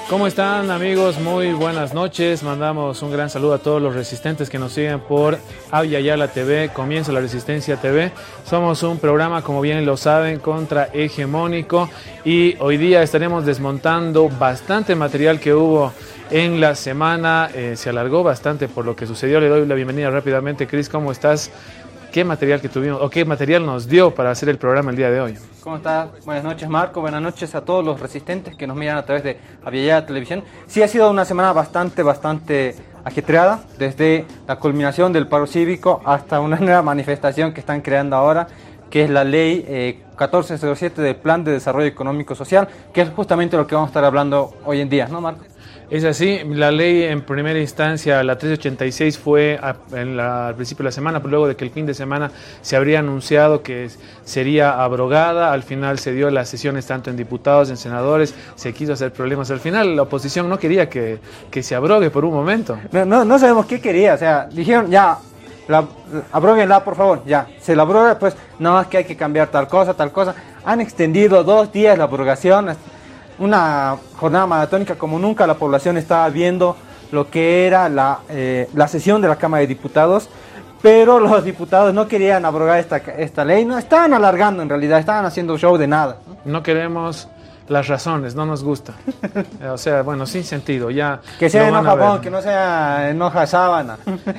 ¿Cómo están, amigos? Muy buenas noches. Mandamos un gran saludo a todos los resistentes que nos siguen por Avia Yala TV. Comienza la Resistencia TV. Somos un programa, como bien lo saben, contrahegemónico, y hoy día estaremos desmontando bastante material que hubo en la semana. Se alargó bastante por lo que sucedió. Le doy la bienvenida rápidamente. Cris, ¿cómo estás? ¿Qué material que tuvimos o qué material nos dio para hacer el programa el día de hoy? ¿Cómo estás? Buenas noches, Marco. Buenas noches a todos los resistentes que nos miran a través de Aviala Televisión. Sí, ha sido una semana bastante ajetreada, desde la culminación del paro cívico hasta una nueva manifestación que están creando ahora, que es la ley 1407 del Plan de Desarrollo Económico Social, que es justamente lo que vamos a estar hablando hoy en día, ¿no, Marco? Es así, la ley en primera instancia, la 1386, fue al principio de la semana, pero luego de que el fin de semana se habría anunciado que sería abrogada. Al final se dio las sesiones tanto en diputados, en senadores, se quiso hacer problemas. Al final la oposición no quería que se abrogue por un momento. No sabemos qué quería, o sea, dijeron ya, abróguenla por favor, ya, se la abroga, pues nada más que hay que cambiar tal cosa. Han extendido 2 días la abrogación, una jornada maratónica como nunca. La población estaba viendo lo que era la sesión de la Cámara de Diputados, pero los diputados no querían abrogar esta ley, no estaban alargando, en realidad estaban haciendo show de nada. No queremos las razones, no nos gusta. O sea, bueno, sin sentido. Ya que sea en hoja bond, que no sea en hoja sábana.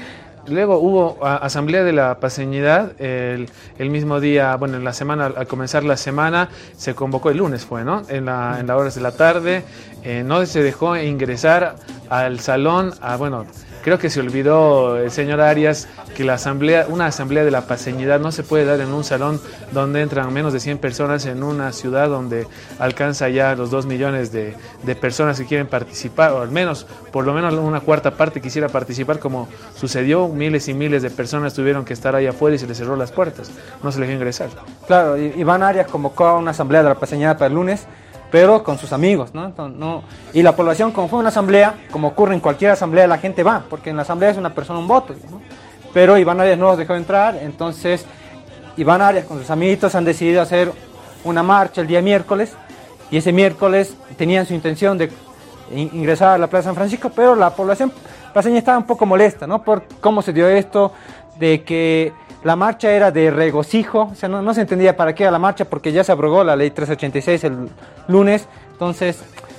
Luego hubo asamblea de la paseñidad el mismo día, bueno, en la semana, al comenzar la semana, se convocó, el lunes fue, ¿no? En las horas de la tarde, no se dejó ingresar al salón, bueno, creo que se olvidó el señor Arias que una asamblea de la paseñidad no se puede dar en un salón donde entran menos de 100 personas, en una ciudad donde alcanza ya los 2 millones de personas que quieren participar, o al menos, por lo menos una cuarta parte quisiera participar, como sucedió. Miles y miles de personas tuvieron que estar ahí afuera y se les cerró las puertas, no se les dejó ingresar. Claro, Iván Arias convocó a una asamblea de la paseñidad para el lunes, pero con sus amigos, ¿no? Entonces, y la población, como fue una asamblea, como ocurre en cualquier asamblea, la gente va, porque en la asamblea es una persona, un voto, ¿no? Pero Iván Arias no los dejó entrar. Entonces Iván Arias con sus amiguitos han decidido hacer una marcha el día miércoles, y ese miércoles tenían su intención de ingresar a la Plaza San Francisco, pero la población paseña estaba un poco molesta, ¿no? Por cómo se dio esto, de que la marcha era de regocijo, o sea, no se entendía para qué era la marcha, porque ya se abrogó la ley 1386 el lunes. Entonces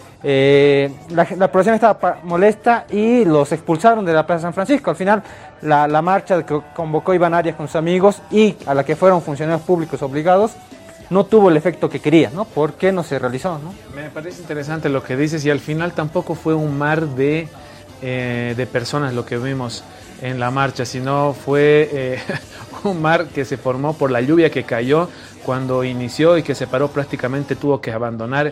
la población estaba molesta y los expulsaron de la Plaza San Francisco. Al final la marcha que convocó Iván Arias con sus amigos y a la que fueron funcionarios públicos obligados no tuvo el efecto que quería, ¿no? ¿Por qué no se realizó, no? Me parece interesante lo que dices, y al final tampoco fue un mar de personas lo que vimos en la marcha, sino fue un mar que se formó por la lluvia que cayó cuando inició y que se paró prácticamente. Tuvo que abandonar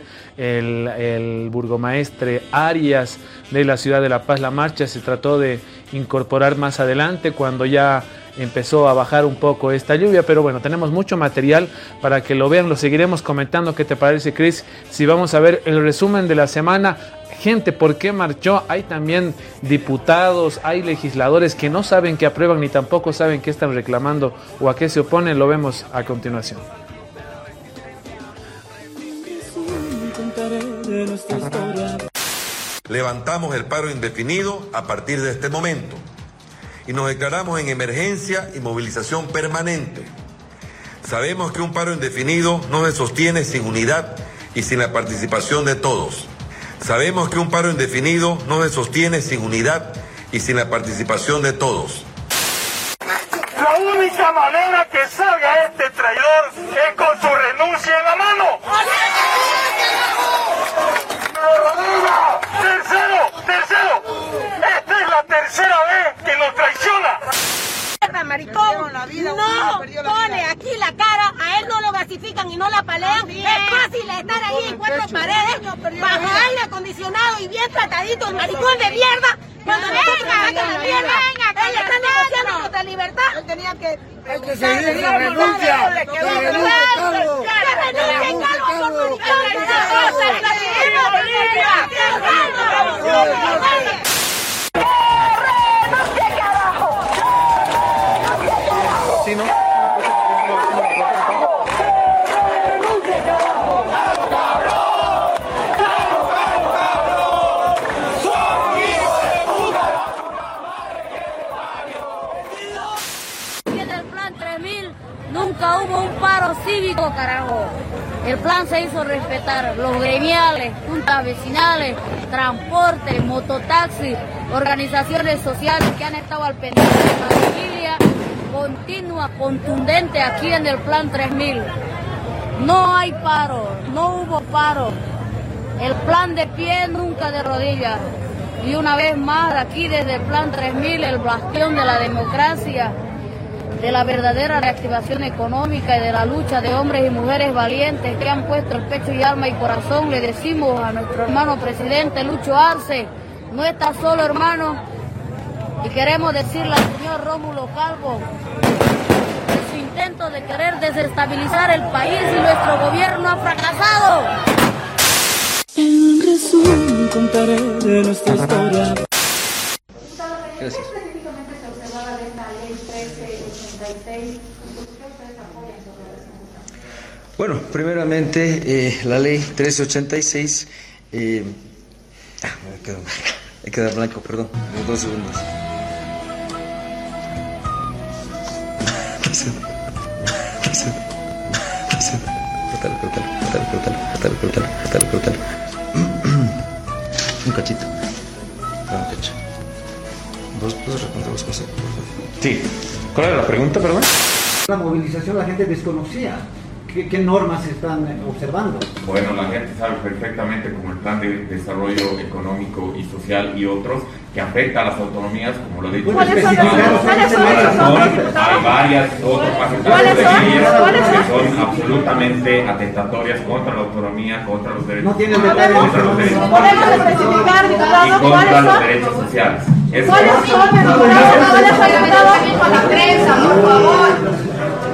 el burgomaestre Arias de la ciudad de La Paz la marcha. Se trató de incorporar más adelante cuando ya empezó a bajar un poco esta lluvia, pero bueno, tenemos mucho material para que lo vean, lo seguiremos comentando. ¿Qué te parece, Cris? Si vamos a ver el resumen de la semana. Gente, ¿por qué marchó? Hay también diputados, hay legisladores que no saben qué aprueban ni tampoco saben qué están reclamando o a qué se oponen. Lo vemos a continuación. Levantamos el paro indefinido a partir de este momento y nos declaramos en emergencia y movilización permanente. Sabemos que un paro indefinido no se sostiene sin unidad y sin la participación de todos. Sabemos que un paro indefinido no se sostiene sin unidad y sin la participación de todos. La única manera que salga este traidor es con su renuncia en la mano. Tercero, esta es la tercera vez que nos traiciona. Maricón, no pone aquí la cara, a él no lo gasifican y no la palean. Es fácil estar ahí en 4 paredes, bajo aire acondicionado y bien tratadito, el maricón de mierda. Cuando nosotros sacamos la mierda, él está negociando nuestra libertad. Él tenía que... Hay que seguir la renuncia. Sí, ¿no? carajo. El plan se hizo respetar. Los gremiales, juntas vecinales, transporte, mototaxi, organizaciones sociales que han estado al pendiente de la vigilia continua, contundente aquí en el Plan 3000. No hay paro, no hubo paro. El plan de pie, nunca de rodillas. Y una vez más, aquí desde el Plan 3000, el bastión de la democracia, de la verdadera reactivación económica y de la lucha de hombres y mujeres valientes que han puesto el pecho y alma y corazón, le decimos a nuestro hermano presidente Lucho Arce, no está solo, hermano, y queremos decirle al señor Rómulo Calvo que su intento de querer desestabilizar el país y nuestro gobierno ha fracasado. En resumen contaré de nuestra historia. Gracias. Bueno, primeramente la ley 1386, me queda blanco, perdón, 2 segundos. Cortalo. Un cachito. Un cacho. ¿Vos puedes responder las cosas? Sí. ¿Cuál era la pregunta, perdón? La movilización la gente desconocía. ¿Qué normas se están observando? Bueno, la gente sabe perfectamente como el Plan de Desarrollo Económico y Social y otros que afecta a las autonomías, como lo he dicho. ¿Cuáles son? Hay varias otras paquetes de leyes que son absolutamente atentatorias contra la autonomía, contra los derechos humanos, contra los derechos y contra los derechos sociales. ¿Cuáles son? A la prensa, por favor.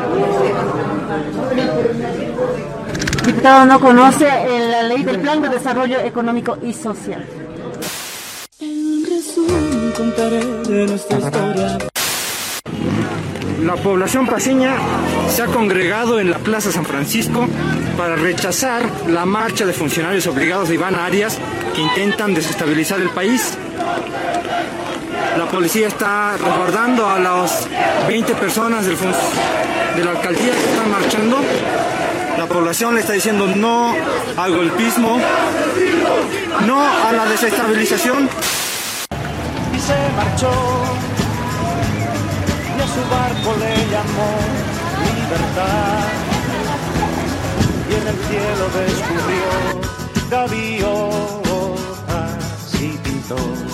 Diputado, no conoce la ley del Plan de Desarrollo Económico y Social. En resumen contaré de nuestra historia. La población paceña se ha congregado en la Plaza San Francisco para rechazar la marcha de funcionarios obligados de Iván Arias que intentan desestabilizar el país. La policía está resguardando a las 20 personas de la alcaldía que están marchando. La población le está diciendo no al golpismo, no a la desestabilización. Y se marchó, y a su barco le llamó libertad. Y en el cielo descubrió gaviotas y pintó.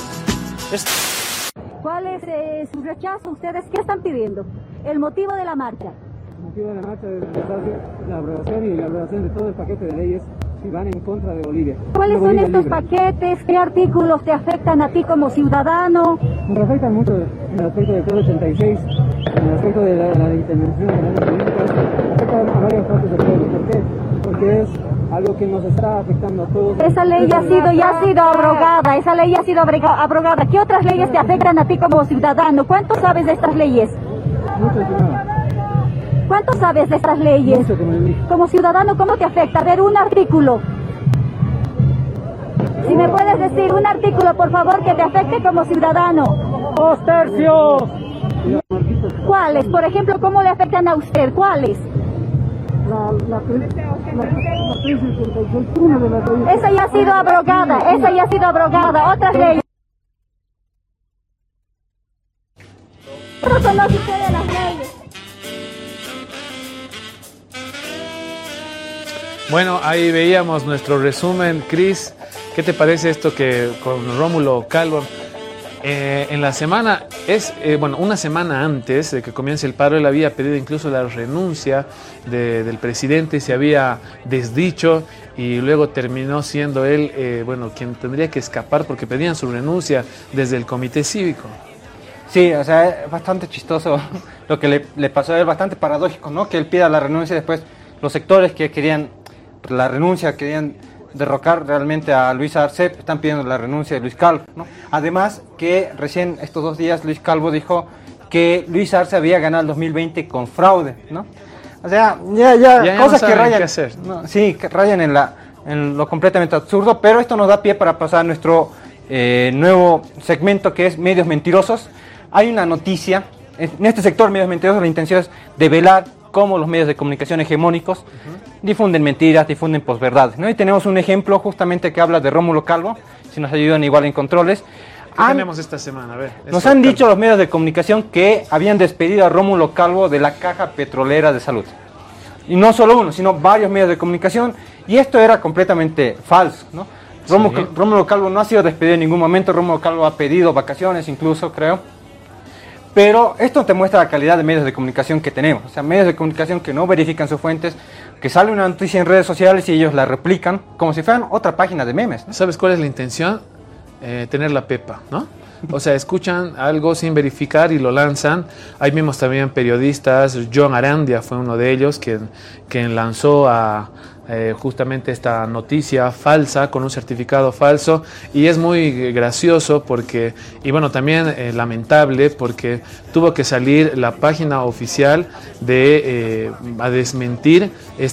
¿Cuál es su rechazo? ¿Ustedes qué están pidiendo? El motivo de la marcha. El motivo de la marcha es la aprobación de todo el paquete de leyes que van en contra de Bolivia. ¿Cuáles son estos paquetes? ¿Qué artículos te afectan a ti como ciudadano? Me afectan mucho en el aspecto del Código 86, en el aspecto de la intervención de las políticas, afecta a varias partes del pueblo. ¿Por qué? Porque es algo que nos está afectando a todos. Esa ley ya ha sido abrogada, esa ley ya ha sido abrogada. ¿Qué otras leyes te afectan a ti como ciudadano? ¿Cuánto sabes de estas leyes? Mucho, estimado. ¿Cuánto sabes de estas leyes? Mucho, como ciudadano, ¿cómo te afecta? A ver, un artículo. Si me puedes decir un artículo, por favor, que te afecte como ciudadano. 2 tercios. ¿Cuáles? Por ejemplo, ¿cómo le afectan a usted? ¿Cuáles? Esa ya ha sido abrogada, Otras leyes. ¿Cómo conoce usted las leyes? Bueno, ahí veíamos nuestro resumen. Cris, ¿qué te parece esto que con Rómulo Calvo? En la semana, una semana antes de que comience el paro, él había pedido incluso la renuncia del presidente, se había desdicho y luego terminó siendo él, quien tendría que escapar porque pedían su renuncia desde el comité cívico. Sí, o sea, es bastante chistoso lo que le pasó, es bastante paradójico, ¿no? Que él pida la renuncia y después los sectores que querían la renuncia, querían derrocar realmente a Luis Arce, están pidiendo la renuncia de Luis Calvo, ¿no? Además que recién estos 2 días Luis Calvo dijo que Luis Arce había ganado el 2020 con fraude, ¿no? O sea, ya cosas no que rayan, qué hacer. ¿no? Sí, que rayan en lo completamente absurdo, pero esto nos da pie para pasar a nuestro nuevo segmento que es Medios Mentirosos. Hay una noticia, en este sector Medios Mentirosos la intención es develar cómo los medios de comunicación hegemónicos difunden mentiras, difunden posverdades, ¿no? Y tenemos un ejemplo justamente que habla de Rómulo Calvo, si nos ayudan igual en controles. ¿Qué tenemos esta semana? A ver, nos han dicho los medios de comunicación que habían despedido a Rómulo Calvo de la Caja Petrolera de Salud. Y no solo uno, sino varios medios de comunicación, y esto era completamente falso, ¿no? Rómulo Calvo no ha sido despedido en ningún momento. Rómulo Calvo ha pedido vacaciones incluso, creo. Pero esto te muestra la calidad de medios de comunicación que tenemos. O sea, medios de comunicación que no verifican sus fuentes, que sale una noticia en redes sociales y ellos la replican como si fueran otra página de memes, ¿no? ¿Sabes cuál es la intención? Tener la pepa, ¿no? O sea, escuchan algo sin verificar y lo lanzan. Hay mismos también periodistas. John Arandia fue uno de ellos quien lanzó justamente esta noticia falsa con un certificado falso, y es muy gracioso porque, y bueno, también lamentable porque tuvo que salir la página oficial a desmentir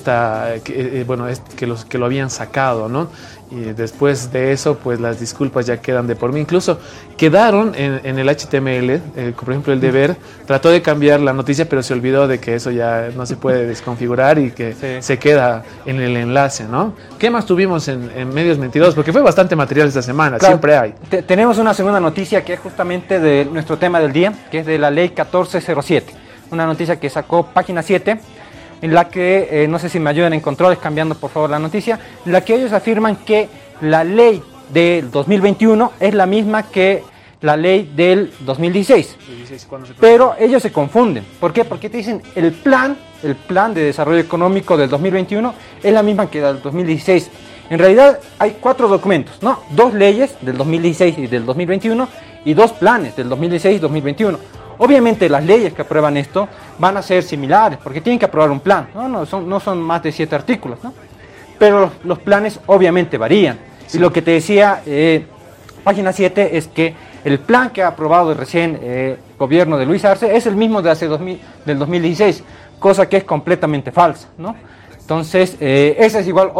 que lo habían sacado, ¿no? Y después de eso, pues las disculpas ya quedan de por mí. Incluso quedaron en el HTML, por ejemplo, el Deber trató de cambiar la noticia, pero se olvidó de que eso ya no se puede desconfigurar y que se queda en el enlace, ¿no? ¿Qué más tuvimos en medios mentirosos? Porque fue bastante material esta semana, claro, siempre hay. Tenemos una segunda noticia que es justamente de nuestro tema del día, que es de la ley 1407. Una noticia que sacó Página 7, en la que, no sé si me ayudan en controles cambiando por favor la noticia, en la que ellos afirman que la ley del 2021 es la misma que la ley del 2016. Pero ellos se confunden. ¿Por qué? Porque te dicen el plan de desarrollo económico del 2021 es la misma que la del 2016. En realidad hay 4 documentos, ¿no? 2 leyes del 2016 y del 2021 y 2 planes del 2016 y 2021. Obviamente las leyes que aprueban esto van a ser similares, porque tienen que aprobar un plan, no son más de 7 artículos, ¿no? Pero los planes obviamente varían. Sí. Y lo que te decía Página 7 es que el plan que ha aprobado recién el gobierno de Luis Arce es el mismo del 2016, cosa que es completamente falsa, ¿no? Entonces, esa es igual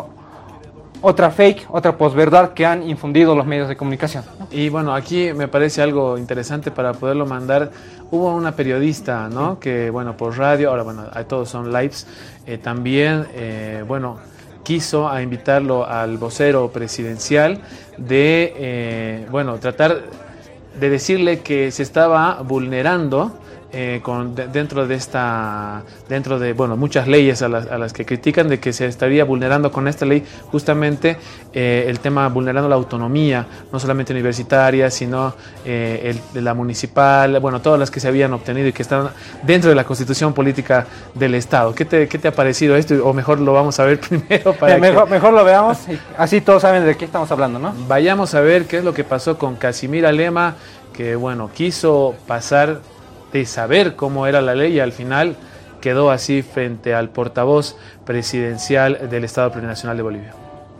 otra fake, otra posverdad que han infundido los medios de comunicación, ¿no? Y bueno, aquí me parece algo interesante para poderlo mandar. Hubo una periodista, ¿no? Que bueno, por radio, ahora bueno, todos son lives, también, bueno, quiso invitarlo al vocero presidencial de, bueno, tratar de decirle que se estaba vulnerando dentro de bueno, muchas leyes a las que critican, de que se estaría vulnerando con esta ley justamente el tema, vulnerando la autonomía, no solamente universitaria, sino de la municipal, bueno, todas las que se habían obtenido y que están dentro de la constitución política del Estado. ¿Qué te ha parecido esto? O mejor lo vamos a ver primero para mejor lo veamos, así todos saben de qué estamos hablando, ¿no? Vayamos a ver qué es lo que pasó con Casimira Lema, que bueno, quiso pasar de saber cómo era la ley y al final quedó así frente al portavoz presidencial del Estado Plurinacional de Bolivia.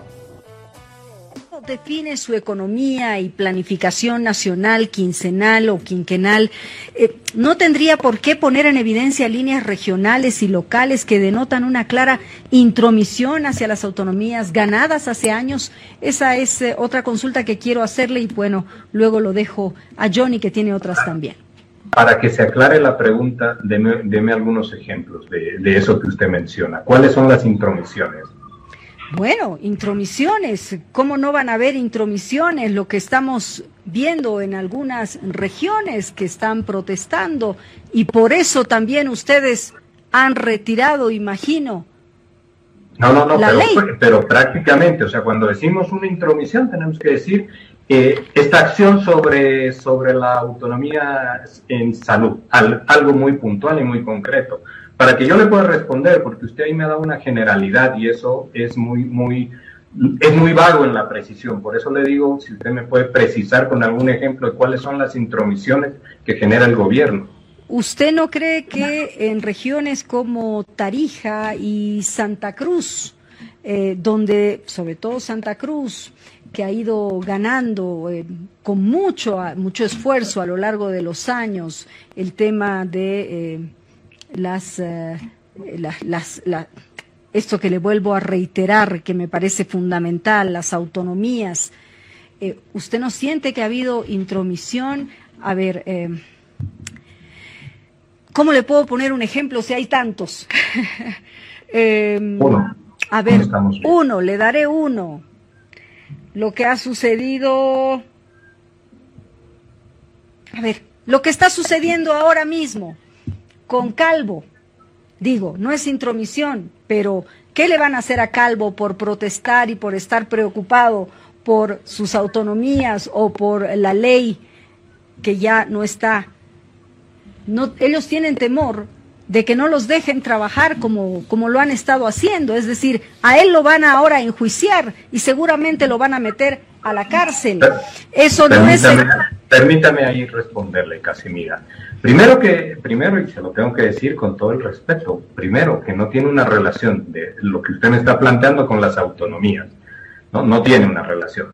Define su economía y planificación nacional, quincenal o quinquenal. ¿No tendría por qué poner en evidencia líneas regionales y locales que denotan una clara intromisión hacia las autonomías ganadas hace años? Esa es otra consulta que quiero hacerle y bueno, luego lo dejo a Johnny, que tiene otras también. Para que se aclare la pregunta, deme algunos ejemplos de eso que usted menciona. ¿Cuáles son las intromisiones? Bueno, intromisiones, ¿cómo no van a haber intromisiones? Lo que estamos viendo en algunas regiones que están protestando y por eso también ustedes han retirado, imagino, la ley. Pero prácticamente, o sea, cuando decimos una intromisión tenemos que decir esta acción sobre la autonomía en salud, algo muy puntual y muy concreto. Para que yo le pueda responder, porque usted ahí me ha dado una generalidad y eso es muy vago en la precisión. Por eso le digo, si usted me puede precisar con algún ejemplo de cuáles son las intromisiones que genera el gobierno. ¿Usted no cree que en regiones como Tarija y Santa Cruz, donde, sobre todo Santa Cruz, que ha ido ganando con mucho esfuerzo a lo largo de los años el tema de esto que le vuelvo a reiterar, que me parece fundamental, las autonomías, ¿usted no siente que ha habido intromisión? A ver, ¿Cómo le puedo poner un ejemplo si hay tantos? Uno. A ver, le daré uno. Lo que ha sucedido... A ver, lo que está sucediendo ahora mismo con Calvo. Digo, no es intromisión, pero ¿qué le van a hacer a Calvo por protestar y por estar preocupado por sus autonomías o por la ley que ya no está? No, ellos tienen temor de que no los dejen trabajar como lo han estado haciendo, es decir, a él lo van ahora a enjuiciar y seguramente lo van a meter a la cárcel. Eso no es... Permítame ahí responderle, Casimira. Primero, y se lo tengo que decir con todo el respeto, primero, que no tiene una relación de lo que usted me está planteando con las autonomías. No tiene una relación.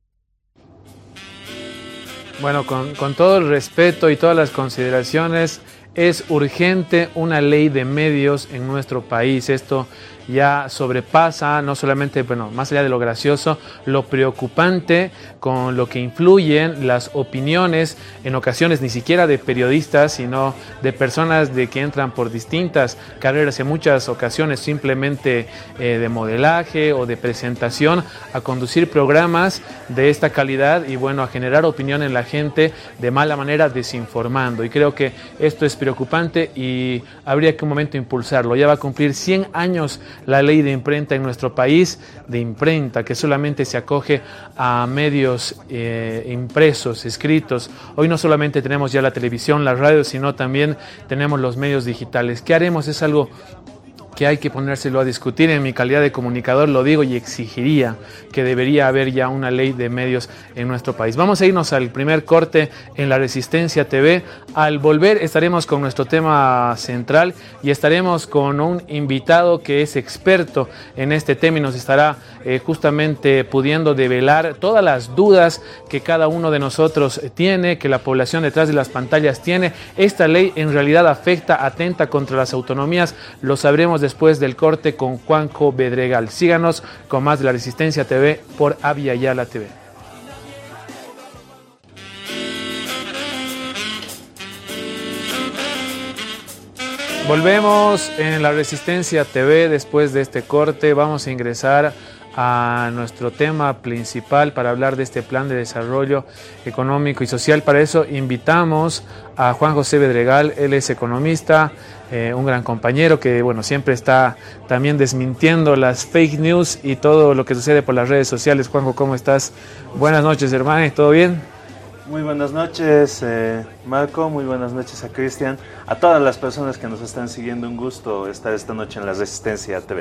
Bueno, con todo el respeto y todas las consideraciones, es urgente una ley de medios en nuestro país. Esto ya sobrepasa no solamente, bueno, más allá de lo gracioso, lo preocupante con lo que influyen las opiniones, en ocasiones ni siquiera de periodistas, sino de personas que entran por distintas carreras, en muchas ocasiones simplemente de modelaje o de presentación, a conducir programas de esta calidad y bueno, a generar opinión en la gente de mala manera, desinformando. Y creo que esto es preocupante y habría que un momento impulsarlo. Ya va a cumplir 100 años la ley de imprenta en nuestro país, de imprenta, que solamente se acoge a medios impresos, escritos. Hoy no solamente tenemos ya la televisión, la radio, sino también tenemos los medios digitales. ¿Qué haremos? Es algo que hay que ponérselo a discutir. En mi calidad de comunicador lo digo y exigiría que debería haber ya una ley de medios en nuestro país. Vamos a irnos al primer corte en La Resistencia TV. Al volver estaremos con nuestro tema central y estaremos con un invitado que es experto en este tema y nos estará justamente pudiendo develar todas las dudas que cada uno de nosotros tiene, que la población detrás de las pantallas tiene. Esta ley en realidad afecta, atenta contra las autonomías. Lo sabremos después del corte con Juanjo Bedregal. Síganos con más de La Resistencia TV por Avia Yala TV. Volvemos en La Resistencia TV después de este corte. Vamos a ingresar a nuestro tema principal para hablar de este plan de desarrollo económico y social. Para eso invitamos a Juan José Bedregal. Él es economista, un gran compañero que bueno, siempre está también desmintiendo las fake news y todo lo que sucede por las redes sociales. Juanjo, ¿cómo estás? Buenas noches, hermano, ¿todo bien? Muy buenas noches, Marco, muy buenas noches a Cristian, a todas las personas que nos están siguiendo. Un gusto estar esta noche en La Resistencia TV.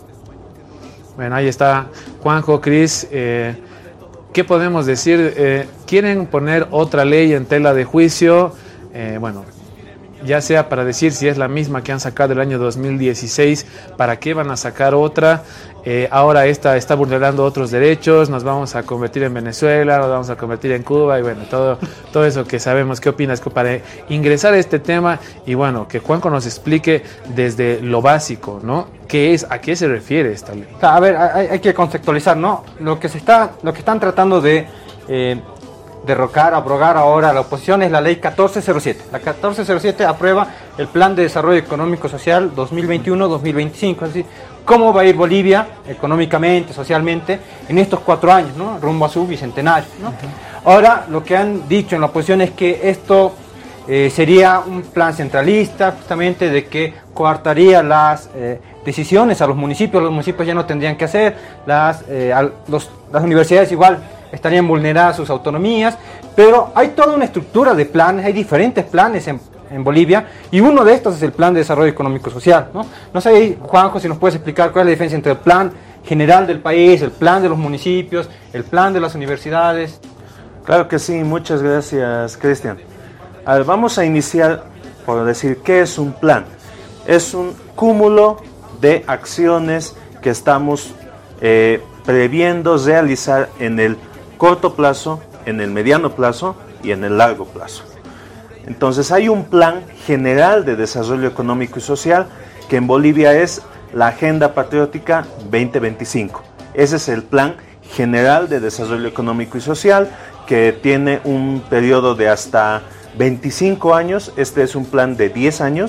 Bueno, ahí está Juanjo, Cris. ¿Qué podemos decir? ¿Quieren poner otra ley en tela de juicio? Bueno, ya sea para decir si es la misma que han sacado el año 2016, ¿para qué van a sacar otra? Ahora esta está vulnerando otros derechos, nos vamos a convertir en Venezuela, nos vamos a convertir en Cuba y bueno, todo eso que sabemos. ¿Qué opinas? Para ingresar a este tema y bueno, que Juanjo nos explique desde lo básico, ¿no? ¿Qué es? ¿A qué se refiere esta ley? A ver, hay que contextualizar, ¿no? Lo que están tratando de derrocar, abrogar ahora la oposición es la ley 1407. La 1407 aprueba el Plan de Desarrollo Económico Social 2021-2025, es decir, cómo va a ir Bolivia económicamente, socialmente, en estos 4 años, ¿no? Rumbo a su bicentenario, ¿no? Ahora, lo que han dicho en la oposición es que esto sería un plan centralista, justamente de que coartaría las decisiones a los municipios ya no tendrían que hacer, las universidades igual estarían vulneradas sus autonomías, pero hay toda una estructura de planes, hay diferentes planes en Bolivia, y uno de estos es el Plan de Desarrollo Económico Social, ¿no? No sé, Juanjo, si nos puedes explicar cuál es la diferencia entre el plan general del país, el plan de los municipios, el plan de las universidades. Claro que sí, muchas gracias, Cristian. A ver, vamos a iniciar por decir qué es un plan. Es un cúmulo de acciones que estamos previendo realizar en el corto plazo, en el mediano plazo y en el largo plazo. Entonces hay un plan general de desarrollo económico y social que en Bolivia es la Agenda Patriótica 2025. Ese es el plan general de desarrollo económico y social que tiene un periodo de hasta 25 años. Este es un plan de 10 años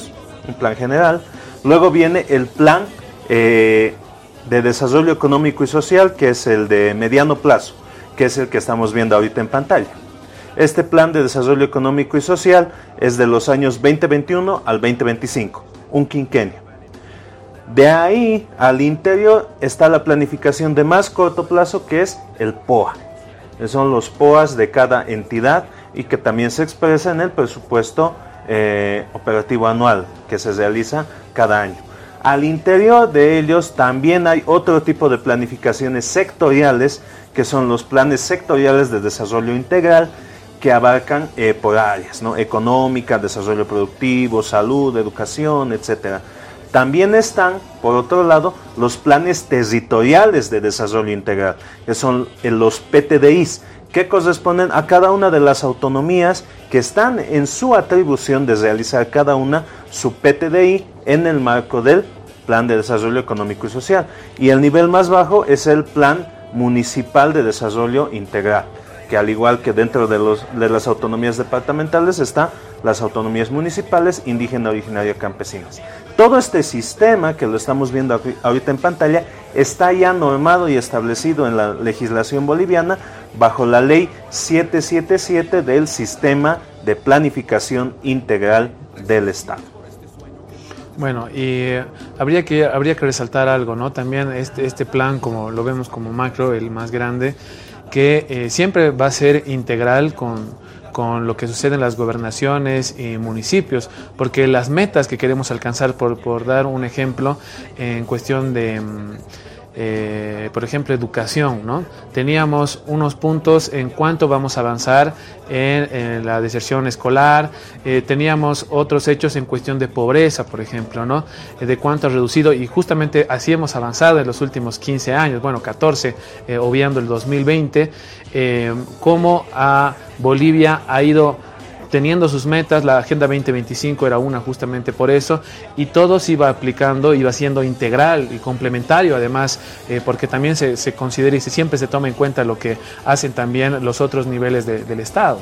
un plan general. Luego viene el plan de desarrollo económico y social, que es el de mediano plazo, que es el que estamos viendo ahorita en pantalla. Este plan de desarrollo económico y social es de los años 2021 al 2025, un quinquenio. De ahí al interior está la planificación de más corto plazo, que es el POA. Son los POAs de cada entidad y que también se expresa en el presupuesto operativo anual que se realiza cada año. Al interior de ellos también hay otro tipo de planificaciones sectoriales, que son los planes sectoriales de desarrollo integral, que abarcan por áreas, ¿no? Económica, desarrollo productivo, salud, educación, etc. También están, por otro lado, los planes territoriales de desarrollo integral, que son los PTDIs, que corresponden a cada una de las autonomías que están en su atribución de realizar cada una su PTDI en el marco del Plan de Desarrollo Económico y Social. Y el nivel más bajo es el Plan Municipal de Desarrollo Integral, que al igual que dentro de las autonomías departamentales están las autonomías municipales, indígena, originaria, campesinas. Todo este sistema que lo estamos viendo ahorita en pantalla está ya normado y establecido en la legislación boliviana bajo la ley 777 del Sistema de Planificación Integral del Estado. Bueno, y habría que resaltar algo, ¿no? También este plan, como lo vemos como macro, el más grande, que siempre va a ser integral con lo que sucede en las gobernaciones y municipios, porque las metas que queremos alcanzar, por dar un ejemplo, en cuestión de, por ejemplo, educación, ¿no? Teníamos unos puntos en cuánto vamos a avanzar en la deserción escolar, teníamos otros hechos en cuestión de pobreza, por ejemplo, ¿no? De cuánto ha reducido, y justamente así hemos avanzado en los últimos 15 años, bueno, 14, obviando el 2020, cómo Bolivia ha ido teniendo sus metas. La Agenda 2025 era una justamente por eso, y todo se iba aplicando, iba siendo integral y complementario, además, porque también se considera y siempre se toma en cuenta lo que hacen también los otros niveles del Estado.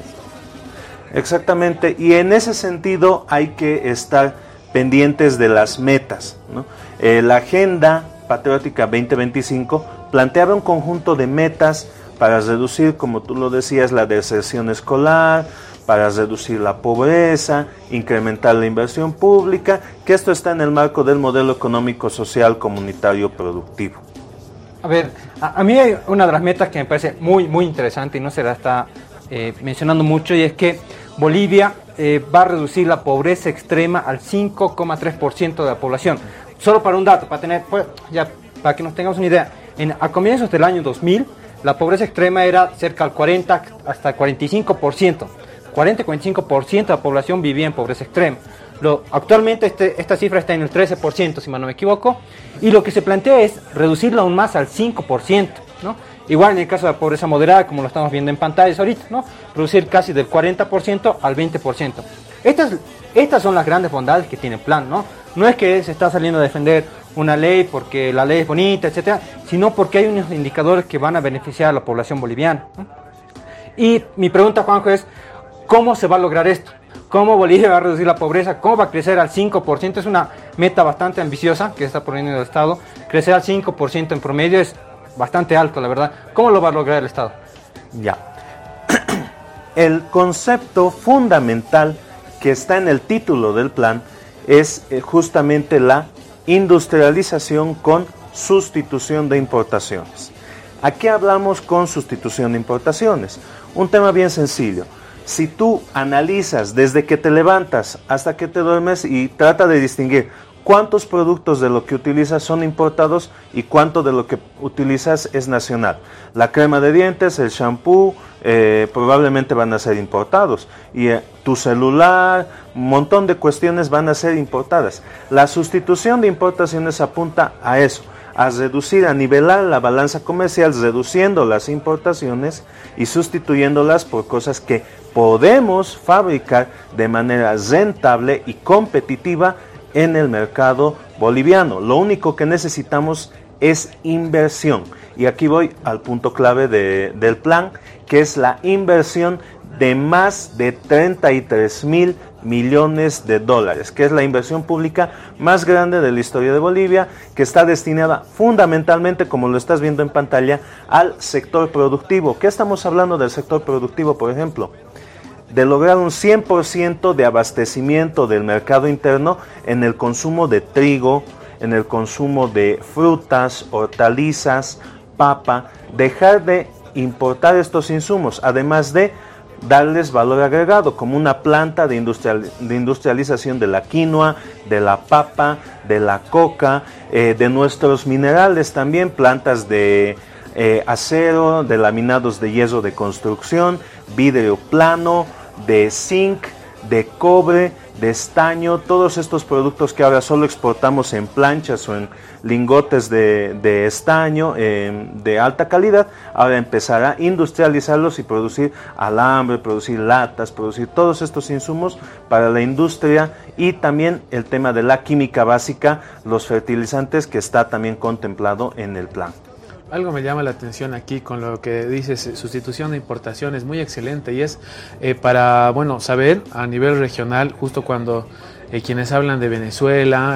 Exactamente, y en ese sentido hay que estar pendientes de las metas, ¿no? La Agenda Patriótica 2025 planteaba un conjunto de metas para reducir, como tú lo decías, la deserción escolar, para reducir la pobreza, incrementar la inversión pública, que esto está en el marco del modelo económico, social, comunitario, productivo. A ver, a mí hay una de las metas que me parece muy, muy interesante y no se la está mencionando mucho, y es que Bolivia va a reducir la pobreza extrema al 5,3% de la población. Solo para un dato, para que nos tengamos una idea, a comienzos del año 2000, la pobreza extrema era cerca del 40 hasta 45%. 40-45% de la población vivía en pobreza extrema. Actualmente esta cifra está en el 13%, si mal no me equivoco, y lo que se plantea es reducirla aún más al 5%, ¿no? Igual en el caso de la pobreza moderada, como lo estamos viendo en pantallas ahorita, ¿no? Reducir casi del 40% al 20%. Estas son las grandes bondades que tiene el plan, ¿no? No es que se está saliendo a defender una ley porque la ley es bonita, etcétera, sino porque hay unos indicadores que van a beneficiar a la población boliviana, ¿no? Y mi pregunta, Juanjo, es ¿cómo se va a lograr esto? ¿Cómo Bolivia va a reducir la pobreza? ¿Cómo va a crecer al 5%? Es una meta bastante ambiciosa que está poniendo el Estado. Crecer al 5% en promedio es bastante alto, la verdad. ¿Cómo lo va a lograr el Estado? Ya. El concepto fundamental que está en el título del plan es justamente la industrialización con sustitución de importaciones. ¿A qué hablamos con sustitución de importaciones? Un tema bien sencillo. Si tú analizas desde que te levantas hasta que te duermes y trata de distinguir cuántos productos de lo que utilizas son importados y cuánto de lo que utilizas es nacional. La crema de dientes, el shampoo, probablemente van a ser importados. Y tu celular, un montón de cuestiones van a ser importadas. La sustitución de importaciones apunta a eso, a reducir, a nivelar la balanza comercial, reduciendo las importaciones y sustituyéndolas por cosas que podemos fabricar de manera rentable y competitiva en el mercado boliviano. Lo único que necesitamos es inversión. Y aquí voy al punto clave del plan, que es la inversión de más de 33,000 millones de dólares, que es la inversión pública más grande de la historia de Bolivia, que está destinada fundamentalmente, como lo estás viendo en pantalla, al sector productivo. ¿Qué estamos hablando del sector productivo, por ejemplo? De lograr un 100% de abastecimiento del mercado interno en el consumo de trigo, en el consumo de frutas, hortalizas, papa, dejar de importar estos insumos, además de darles valor agregado, como una planta de industrialización de la quinoa, de la papa, de la coca, de nuestros minerales también, plantas de acero, de laminados de yeso de construcción, vidrio plano, de zinc, de cobre, de estaño, todos estos productos que ahora solo exportamos en planchas o en lingotes de estaño de alta calidad, ahora empezar a industrializarlos y producir alambre, producir latas, producir todos estos insumos para la industria, y también el tema de la química básica, los fertilizantes, que está también contemplado en el plan. Algo me llama la atención aquí con lo que dices, sustitución de importaciones, muy excelente, y es para, bueno, saber a nivel regional, justo cuando quienes hablan de Venezuela,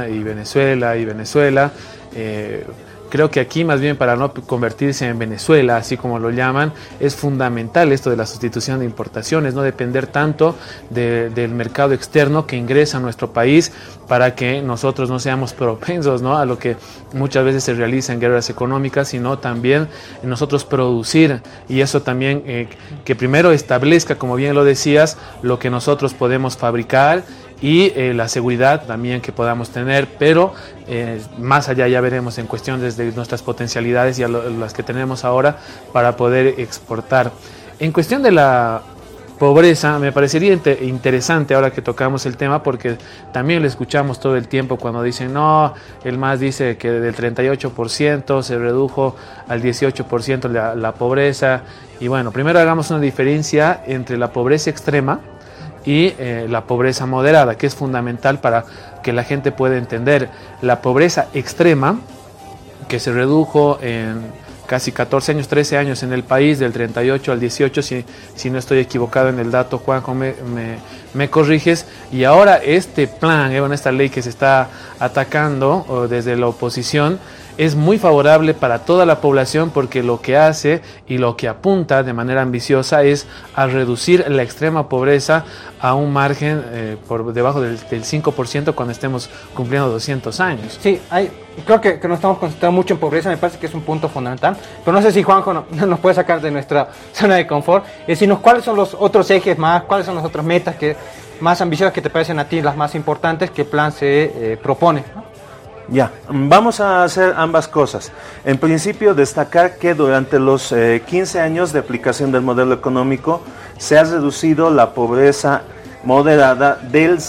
creo que aquí, más bien, para no convertirse en Venezuela, así como lo llaman, es fundamental esto de la sustitución de importaciones, no depender tanto del mercado externo que ingresa a nuestro país, para que nosotros no seamos propensos, ¿no?, a lo que muchas veces se realiza en guerras económicas, sino también nosotros producir, y eso también que primero establezca, como bien lo decías, lo que nosotros podemos fabricar, y la seguridad también que podamos tener, pero más allá ya veremos en cuestiones de nuestras potencialidades y las que tenemos ahora para poder exportar. En cuestión de la pobreza, me parecería interesante ahora que tocamos el tema, porque también lo escuchamos todo el tiempo cuando dicen, no, el MAS dice que del 38% se redujo al 18% la pobreza, y bueno, primero hagamos una diferencia entre la pobreza extrema y la pobreza moderada, que es fundamental para que la gente pueda entender. La pobreza extrema, que se redujo en casi 14 años, 13 años en el país, del 38 al 18, si no estoy equivocado en el dato, Juanjo, me corriges, y ahora este plan, esta ley que se está atacando desde la oposición, es muy favorable para toda la población, porque lo que hace y lo que apunta de manera ambiciosa es a reducir la extrema pobreza a un margen por debajo del 5% cuando estemos cumpliendo 200 años. Sí, creo que nos estamos concentrando mucho en pobreza, me parece que es un punto fundamental, pero no sé si Juanjo nos puede sacar de nuestra zona de confort y decirnos cuáles son los otros ejes más, cuáles son las otras metas más ambiciosas que te parecen a ti, las más importantes que el plan se propone, ¿no? Ya, vamos a hacer ambas cosas. En principio, destacar que durante los 15 años de aplicación del modelo económico se ha reducido la pobreza moderada del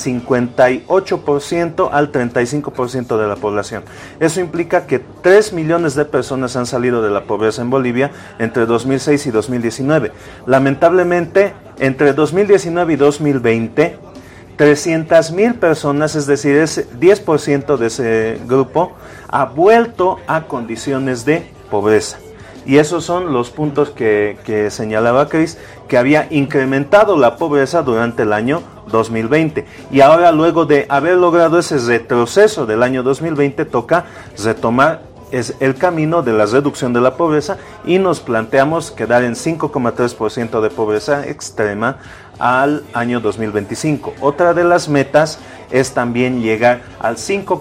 58% al 35% de la población. Eso implica que 3 millones de personas han salido de la pobreza en Bolivia entre 2006 y 2019. Lamentablemente, entre 2019 y 2020, 300,000 personas, es decir, es 10% de ese grupo, ha vuelto a condiciones de pobreza. Y esos son los puntos que señalaba Cris, que había incrementado la pobreza durante el año 2020. Y ahora, luego de haber logrado ese retroceso del año 2020, toca retomar el camino de la reducción de la pobreza, y nos planteamos quedar en 5,3% de pobreza extrema al año 2025. Otra de las metas es también llegar al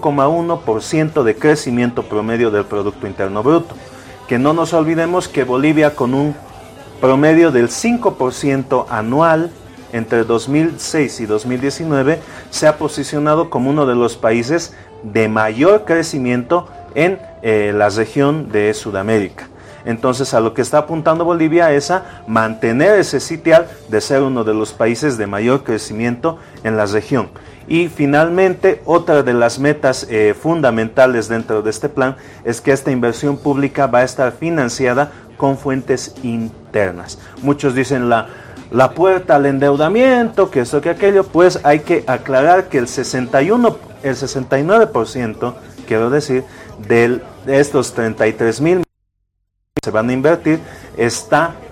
5,1% de crecimiento promedio del Producto Interno Bruto. Que no nos olvidemos que Bolivia, con un promedio del 5% anual entre 2006 y 2019, se ha posicionado como uno de los países de mayor crecimiento en la región de Sudamérica. Entonces, a lo que está apuntando Bolivia es a mantener ese sitial de ser uno de los países de mayor crecimiento en la región. Y finalmente, otra de las metas fundamentales dentro de este plan es que esta inversión pública va a estar financiada con fuentes internas. Muchos dicen la puerta al endeudamiento, que esto, que aquello. Pues hay que aclarar que el 69%, quiero decir, de estos 33,000 que se van a invertir, está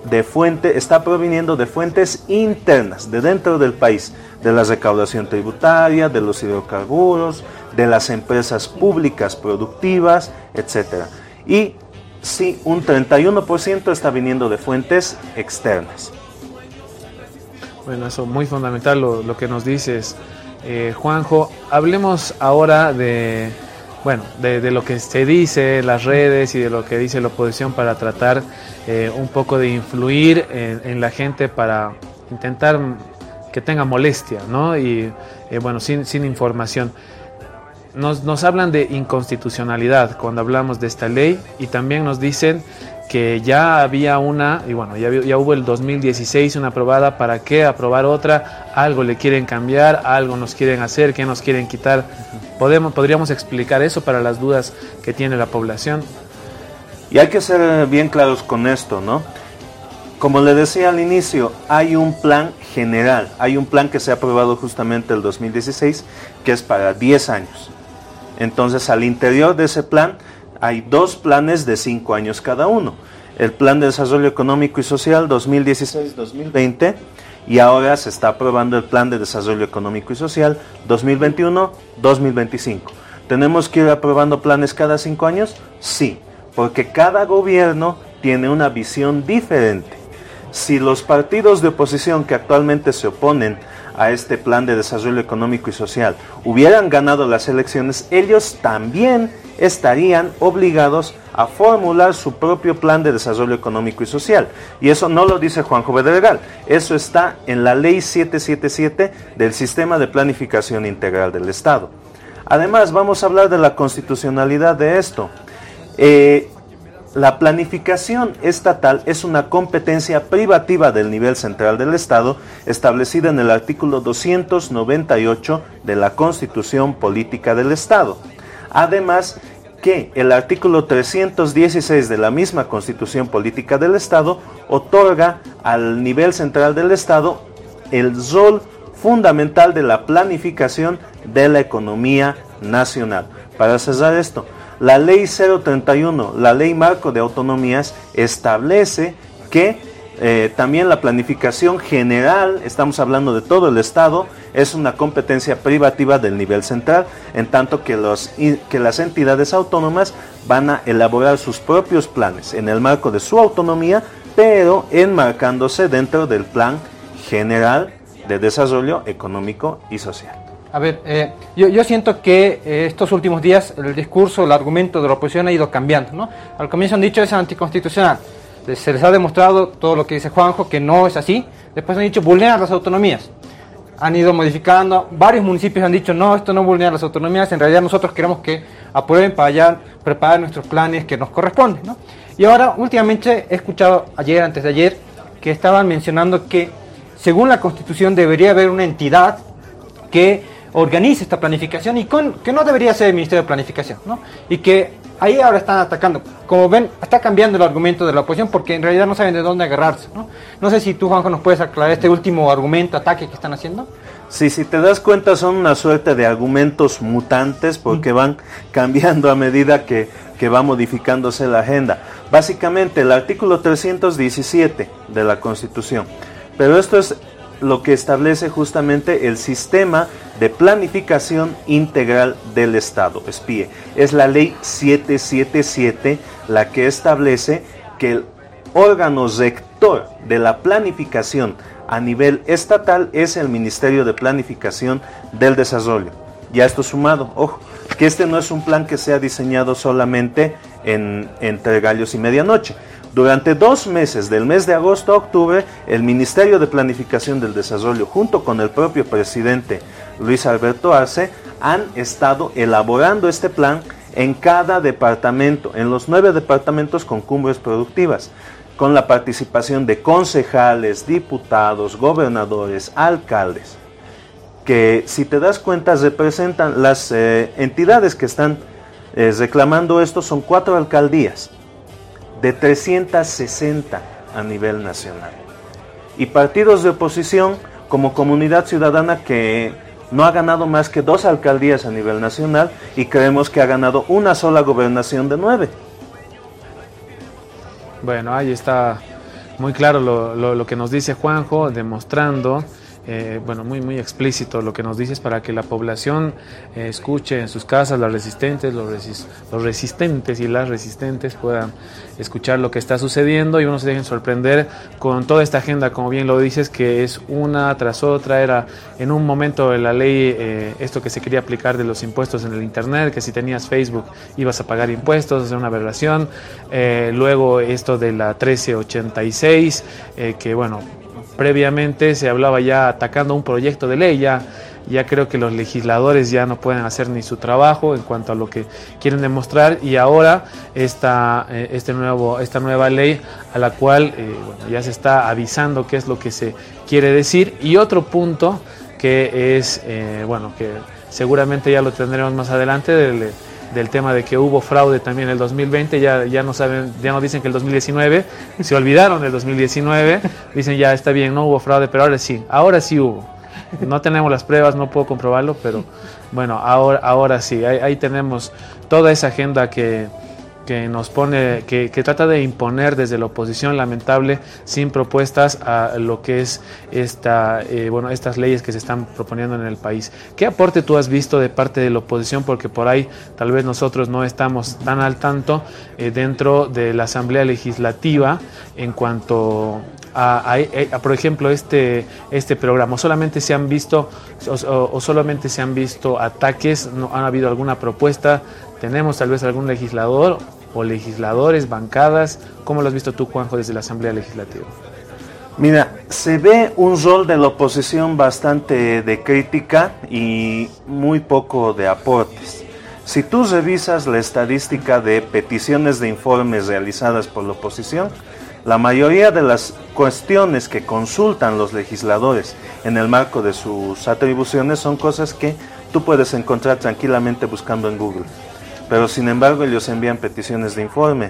está proviniendo de fuentes internas, de dentro del país, de la recaudación tributaria, de los hidrocarburos, de las empresas públicas productivas, etc. Y sí, un 31% está viniendo de fuentes externas. Bueno, eso muy fundamental lo que nos dices, Juanjo. Hablemos ahora de lo que se dice en las redes y de lo que dice la oposición para tratar un poco de influir en la gente para intentar que tenga molestia, ¿no? Y sin información. Nos hablan de inconstitucionalidad cuando hablamos de esta ley, y también nos dicen que ya había ya hubo el 2016 una aprobada. ¿Para qué aprobar otra? Algo le quieren cambiar, algo nos quieren hacer, ¿qué nos quieren quitar? ¿Podríamos explicar eso para las dudas que tiene la población? Y hay que ser bien claros con esto, ¿no? Como le decía al inicio, hay un plan general, hay un plan que se ha aprobado justamente el 2016, que es para 10 años. Entonces, al interior de ese plan hay 2 planes de 5 años cada uno. El Plan de Desarrollo Económico y Social 2016-2020, y ahora se está aprobando el Plan de Desarrollo Económico y Social 2021-2025. ¿Tenemos que ir aprobando planes cada 5 años? Sí, porque cada gobierno tiene una visión diferente. Si los partidos de oposición que actualmente se oponen a este Plan de Desarrollo Económico y Social hubieran ganado las elecciones, ellos también estarían obligados a formular su propio Plan de Desarrollo Económico y Social. Y eso no lo dice Juanjo Bedregal, eso está en la Ley 777 del Sistema de Planificación Integral del Estado. Además, vamos a hablar de la constitucionalidad de esto. La planificación estatal es una competencia privativa del nivel central del Estado, establecida en el artículo 298 de la Constitución Política del Estado. Además, que el artículo 316 de la misma Constitución Política del Estado otorga al nivel central del Estado el rol fundamental de la planificación de la economía nacional. Para cerrar esto, la Ley 031, la Ley Marco de Autonomías, establece que también la planificación general, estamos hablando de todo el Estado, es una competencia privativa del nivel central, en tanto que las entidades autónomas van a elaborar sus propios planes en el marco de su autonomía, pero enmarcándose dentro del Plan General de Desarrollo Económico y Social. A ver, yo siento que estos últimos días el discurso, el argumento de la oposición ha ido cambiando, ¿no? Al comienzo han dicho es anticonstitucional, se les ha demostrado todo lo que dice Juanjo, que no es así. Después han dicho vulnerar las autonomías, han ido modificando, varios municipios han dicho no, esto no vulnera las autonomías, en realidad nosotros queremos que aprueben para ya preparar nuestros planes que nos corresponden, ¿no? Y ahora últimamente he escuchado antes de ayer, que estaban mencionando que según la Constitución debería haber una entidad que organice esta planificación y que no debería ser el Ministerio de Planificación, ¿no? Y que ahí ahora están atacando. Como ven, está cambiando el argumento de la oposición porque en realidad no saben de dónde agarrarse, ¿no? No sé si tú, Juanjo, nos puedes aclarar este último argumento, ataque que están haciendo. Sí, si te das cuenta son una suerte de argumentos mutantes porque van cambiando a medida que va modificándose la agenda. Básicamente el artículo 317 de la Constitución, pero esto es lo que establece justamente el Sistema de Planificación Integral del Estado, SPIE. Es la Ley 777 la que establece que el órgano rector de la planificación a nivel estatal es el Ministerio de Planificación del Desarrollo. Ya esto sumado, ojo, que este no es un plan que sea diseñado solamente entre gallos y medianoche. Durante 2 meses, del mes de agosto a octubre, el Ministerio de Planificación del Desarrollo, junto con el propio presidente Luis Alberto Arce, han estado elaborando este plan en cada departamento, en los 9 departamentos con cumbres productivas, con la participación de concejales, diputados, gobernadores, alcaldes, que si te das cuenta representan las entidades que están reclamando esto, son 4 alcaldías de 360 a nivel nacional, y partidos de oposición como Comunidad Ciudadana, que no ha ganado más que 2 alcaldías a nivel nacional y creemos que ha ganado una sola gobernación de 9. Bueno, ahí está muy claro lo que nos dice Juanjo, demostrando, bueno, muy explícito lo que nos dices para que la población escuche en sus casas, los resistentes y las resistentes puedan escuchar lo que está sucediendo y uno se dejen sorprender con toda esta agenda, como bien lo dices, que es una tras otra. Era en un momento de la ley esto que se quería aplicar de los impuestos en el internet, que si tenías Facebook ibas a pagar impuestos, es una aberración. Luego esto de la 1386, que bueno, previamente se hablaba ya atacando un proyecto de ley, ya creo que los legisladores ya no pueden hacer ni su trabajo en cuanto a lo que quieren demostrar, y ahora esta nueva ley a la cual bueno, ya se está avisando qué es lo que se quiere decir. Y otro punto que es, bueno, que seguramente ya lo tendremos más adelante, del tema de que hubo fraude también en el 2020, ya no dicen que el 2019, se olvidaron del 2019, dicen ya está bien, no hubo fraude, pero ahora sí hubo. No tenemos las pruebas, no puedo comprobarlo, pero bueno, ahora sí, ahí tenemos toda esa agenda que nos pone, que trata de imponer desde la oposición, lamentable, sin propuestas a lo que es estas leyes que se están proponiendo en el país. ¿Qué aporte tú has visto de parte de la oposición? Porque por ahí tal vez nosotros no estamos tan al tanto dentro de la Asamblea Legislativa en cuanto a por ejemplo, este programa. ¿Solamente se han visto o solamente se han visto ataques? ¿No ha habido alguna propuesta? ¿Tenemos tal vez algún legislador o legisladores, bancadas? ¿Cómo lo has visto tú, Juanjo, desde la Asamblea Legislativa? Mira, se ve un rol de la oposición bastante de crítica y muy poco de aportes. Si tú revisas la estadística de peticiones de informes realizadas por la oposición, la mayoría de las cuestiones que consultan los legisladores en el marco de sus atribuciones son cosas que tú puedes encontrar tranquilamente buscando en Google. Pero sin embargo ellos envían peticiones de informe.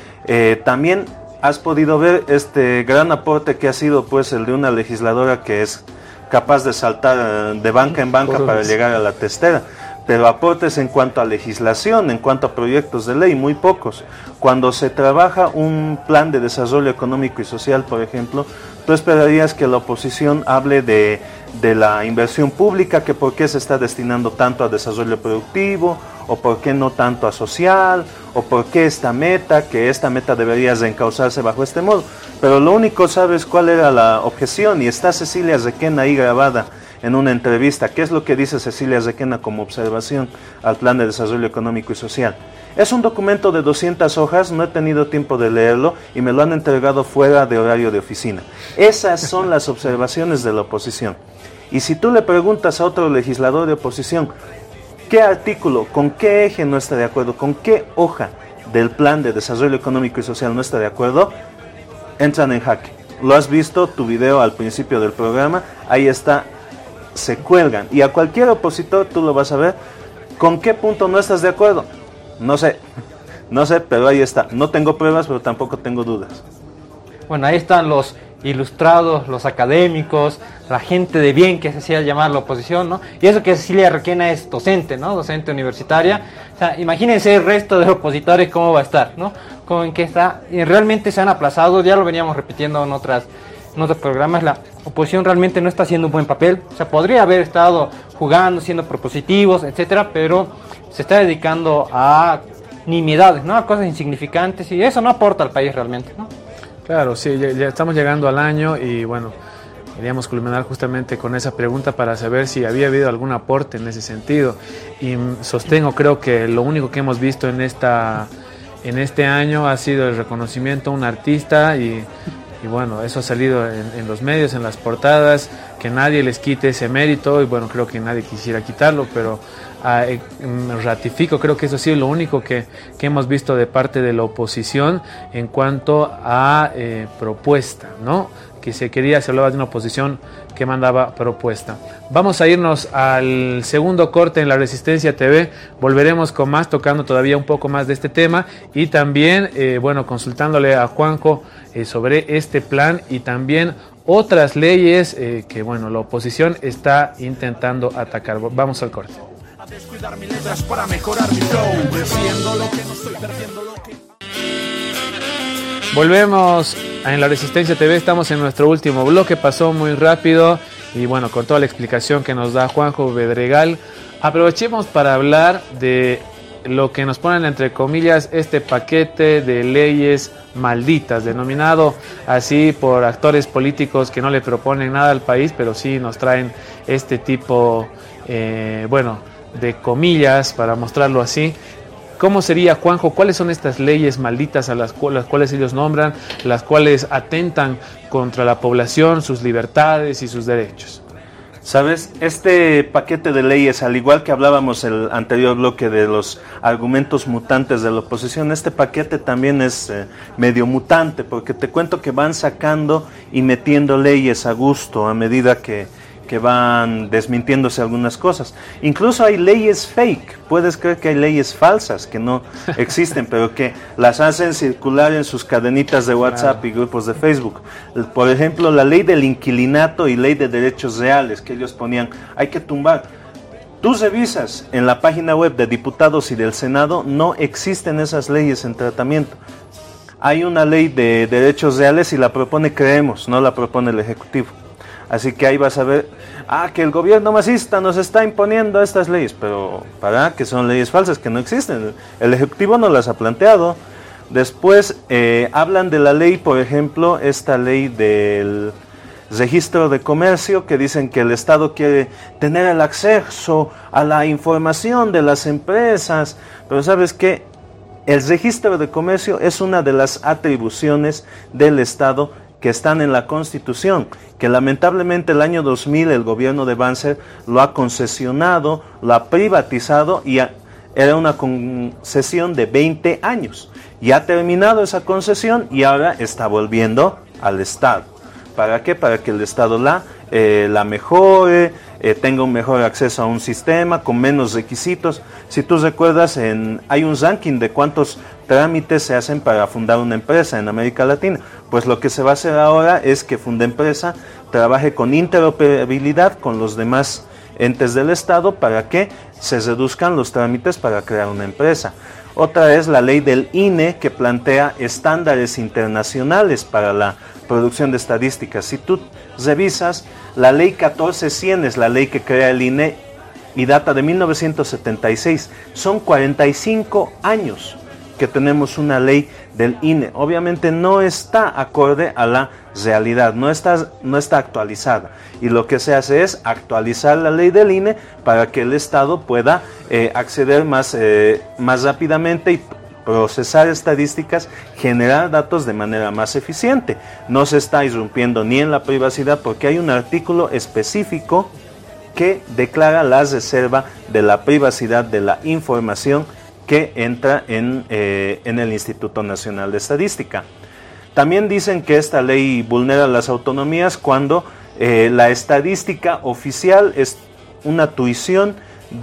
También has podido ver este gran aporte que ha sido pues el de una legisladora que es capaz de saltar de banca en banca para llegar a la testera. Pero aportes en cuanto a legislación, en cuanto a proyectos de ley, muy pocos. Cuando se trabaja un plan de desarrollo económico y social, por ejemplo, tú esperarías que la oposición hable de la inversión pública, que por qué se está destinando tanto a desarrollo productivo, o por qué no tanto a social, o por qué esta meta debería reencauzarse bajo este modo. Pero lo único, ¿sabes cuál era la objeción? Y está Cecilia Requena ahí grabada en una entrevista. ¿Qué es lo que dice Cecilia Requena como observación al Plan de Desarrollo Económico y Social? Es un documento de 200 hojas, no he tenido tiempo de leerlo y me lo han entregado fuera de horario de oficina. Esas son las observaciones de la oposición. Y si tú le preguntas a otro legislador de oposición, ¿qué artículo, con qué eje no está de acuerdo, con qué hoja del Plan de Desarrollo Económico y Social no está de acuerdo? Entran en jaque. Lo has visto, tu video al principio del programa, ahí está. Se cuelgan, y a cualquier opositor tú lo vas a ver. ¿Con qué punto no estás de acuerdo? No sé, pero ahí está. No tengo pruebas, pero tampoco tengo dudas. Bueno, ahí están los ilustrados, los académicos, la gente de bien que se hacía llamar la oposición, ¿no? Y eso que Cecilia Requena es docente, ¿no? Docente universitaria. O sea, imagínense el resto de opositores cómo va a estar, ¿no? Con que está, y realmente se han aplazado, ya lo veníamos repitiendo en otros programas, la oposición realmente no está haciendo un buen papel. O sea, podría haber estado jugando, siendo propositivos, etcétera, pero se está dedicando a nimiedades, ¿no? A cosas insignificantes, y eso no aporta al país realmente, ¿no? Claro, sí, ya estamos llegando al año y bueno, queríamos culminar justamente con esa pregunta para saber si había habido algún aporte en ese sentido. Y creo que lo único que hemos visto en este año ha sido el reconocimiento a un artista y bueno, eso ha salido en los medios, en las portadas, que nadie les quite ese mérito, y bueno, creo que nadie quisiera quitarlo, pero ratifico, creo que eso sí es lo único que hemos visto de parte de la oposición en cuanto a propuesta, ¿no? Que se hablaba de una oposición que mandaba propuesta. Vamos a irnos al segundo corte en La Resistencia TV, volveremos con más, tocando todavía un poco más de este tema, y también, bueno, consultándole a Juanjo sobre este plan y también otras leyes que, bueno, la oposición está intentando atacar. Vamos al corte. A descuidar mis letras para mejorar mi flow, siendo lo que no estoy perdiendo lo que... Volvemos en La Resistencia TV estamos en nuestro último bloque, pasó muy rápido y bueno, con toda la explicación que nos da Juanjo Bedregal, aprovechemos para hablar de lo que nos ponen entre comillas este paquete de leyes malditas, denominado así por actores políticos que no le proponen nada al país, pero sí nos traen este tipo, de comillas, para mostrarlo así. ¿Cómo sería, Juanjo? ¿Cuáles son estas leyes malditas a las cuales ellos nombran, las cuales atentan contra la población, sus libertades y sus derechos? ¿Sabes? Este paquete de leyes, al igual que hablábamos el anterior bloque de los argumentos mutantes de la oposición, este paquete también es medio mutante, porque te cuento que van sacando y metiendo leyes a gusto a medida que van desmintiéndose algunas cosas. Incluso hay leyes fake, puedes creer que hay leyes falsas que no existen, pero que las hacen circular en sus cadenitas de WhatsApp y grupos de Facebook. Por ejemplo, la ley del inquilinato y ley de derechos reales, que ellos ponían, hay que tumbar. Tú revisas en la página web de diputados y del Senado, no existen esas leyes en tratamiento. Hay una ley de derechos reales y la propone Creemos, no la propone el Ejecutivo. Así que ahí vas a ver, que el gobierno masista nos está imponiendo estas leyes, pero ¿para qué son leyes falsas que no existen? El Ejecutivo no las ha planteado. Después hablan de la ley, por ejemplo, esta ley del registro de comercio, que dicen que el Estado quiere tener el acceso a la información de las empresas, pero ¿sabes qué? El registro de comercio es una de las atribuciones del Estado que están en la Constitución, que lamentablemente el año 2000 el gobierno de Banzer lo ha concesionado, lo ha privatizado y era una concesión de 20 años. Y ha terminado esa concesión y ahora está volviendo al Estado. ¿Para qué? Para que el Estado la mejore, tenga un mejor acceso a un sistema con menos requisitos. Si tú recuerdas, hay un ranking de cuántos trámites se hacen para fundar una empresa en América Latina. Pues lo que se va a hacer ahora es que Fundempresa trabaje con interoperabilidad con los demás entes del Estado para que se reduzcan los trámites para crear una empresa. Otra es la ley del INE, que plantea estándares internacionales para la producción de estadísticas. Si tú revisas, la ley 14100 es la ley que crea el INE y data de 1976. Son 45 años que tenemos una ley del INE. Obviamente no está acorde a la realidad, no está actualizada. Y lo que se hace es actualizar la ley del INE para que el Estado pueda acceder más rápidamente y procesar estadísticas, generar datos de manera más eficiente. No se está irrumpiendo ni en la privacidad, porque hay un artículo específico que declara la reserva de la privacidad de la información que entra en el Instituto Nacional de Estadística. También dicen que esta ley vulnera las autonomías cuando la estadística oficial es una tuición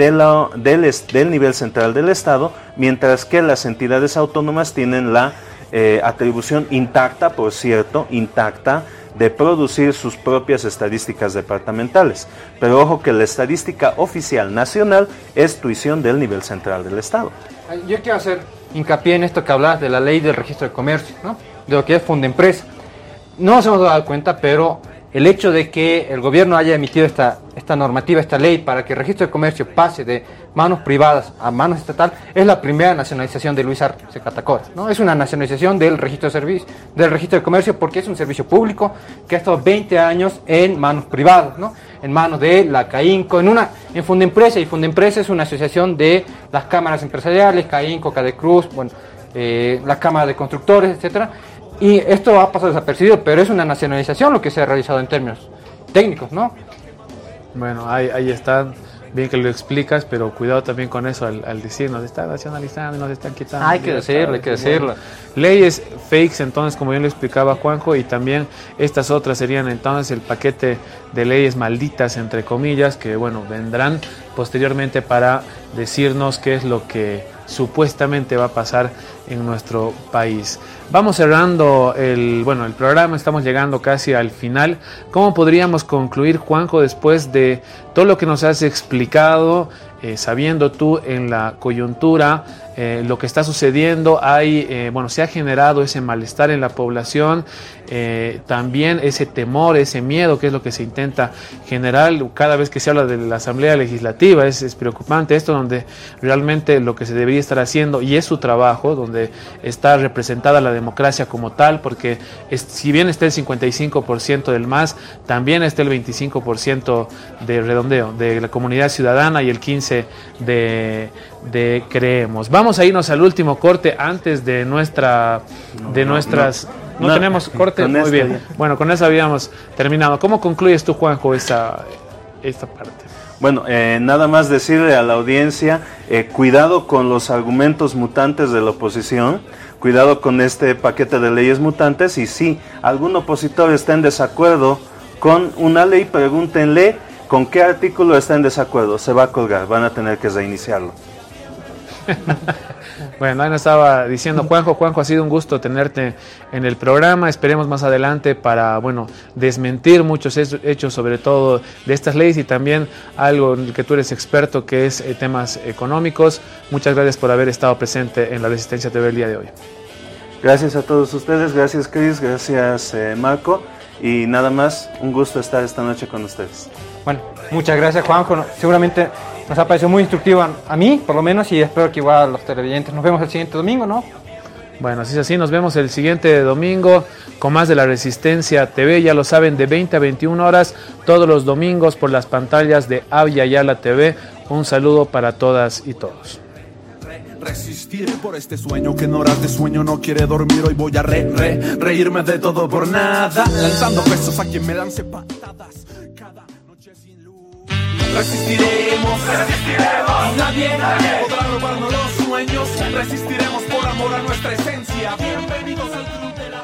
del nivel central del Estado, mientras que las entidades autónomas tienen la atribución intacta, por cierto, de producir sus propias estadísticas departamentales. Pero ojo que la estadística oficial nacional es tuición del nivel central del Estado. Yo quiero hacer hincapié en esto que hablas de la ley del registro de comercio, ¿no? De lo que es Fundempresa. No nos hemos dado cuenta, pero el hecho de que el gobierno haya emitido esta normativa, esta ley, para que el registro de comercio pase de manos privadas a manos estatal, es la primera nacionalización de Luis Arce Catacora, ¿no? Es una nacionalización del registro de comercio, porque es un servicio público que ha estado 20 años en manos privadas, ¿no? En manos de la CAINCO, en Fundempresa, y Fundempresa es una asociación de las cámaras empresariales, CAINCO, Cadecruz, la Cámara de Constructores, etcétera. Y esto ha pasado desapercibido, pero es una nacionalización lo que se ha realizado en términos técnicos, ¿no? Bueno, ahí está, bien que lo explicas, pero cuidado también con eso al decir, nos están nacionalizando, nos están quitando. Hay que decirlo. Leyes fakes, entonces, como bien lo explicaba Juanjo, y también estas otras serían entonces el paquete de leyes malditas, entre comillas, que vendrán posteriormente para decirnos qué es lo que supuestamente va a pasar en nuestro país. Vamos cerrando el programa, estamos llegando casi al final. ¿Cómo podríamos concluir, Juanjo, después de todo lo que nos has explicado, sabiendo tú en la coyuntura lo que está sucediendo. Se ha generado ese malestar en la población, también ese temor, ese miedo, que es lo que se intenta generar cada vez que se habla de la Asamblea Legislativa. Es preocupante esto, donde realmente lo que se debería estar haciendo, y es su trabajo, donde está representada la democracia como tal, porque si bien está el 55% del MAS, también está el 25% de redondeo de la comunidad ciudadana y el 15% de Creemos. Vamos a irnos al último corte antes de nuestras... No tenemos corte, muy bien. Bueno, con eso habíamos terminado. ¿Cómo concluyes tú, Juanjo, esta parte? Bueno, nada más decirle a la audiencia, cuidado con los argumentos mutantes de la oposición, cuidado con este paquete de leyes mutantes, y si algún opositor está en desacuerdo con una ley, pregúntenle con qué artículo está en desacuerdo, se va a colgar, van a tener que reiniciarlo. Bueno, ahí nos estaba diciendo Juanjo, ha sido un gusto tenerte en el programa. Esperemos más adelante para, desmentir muchos hechos, sobre todo de estas leyes, y también algo en el que tú eres experto, que es temas económicos. Muchas gracias por haber estado presente en La Resistencia TV el día de hoy. Gracias a todos ustedes, gracias Cris, gracias Marco, y nada más, un gusto estar esta noche con ustedes. Bueno, muchas gracias, Juanjo. Seguramente nos ha parecido muy instructivo a mí, por lo menos, y espero que igual a los televidentes. Nos vemos el siguiente domingo, ¿no? Bueno, si es así, nos vemos el siguiente domingo con más de La Resistencia TV. Ya lo saben, de 20 a 21 horas, todos los domingos por las pantallas de Avia Yala TV. Un saludo para todas y todos. Resistir por este sueño que en horas de sueño no quiere dormir. Hoy voy a reírme de todo por nada, lanzando besos a quien me lance patadas. Cada noche sin luz. Resistiremos, y nadie podrá robarnos los sueños. Resistiremos por amor a nuestra esencia. Bienvenidos al club de la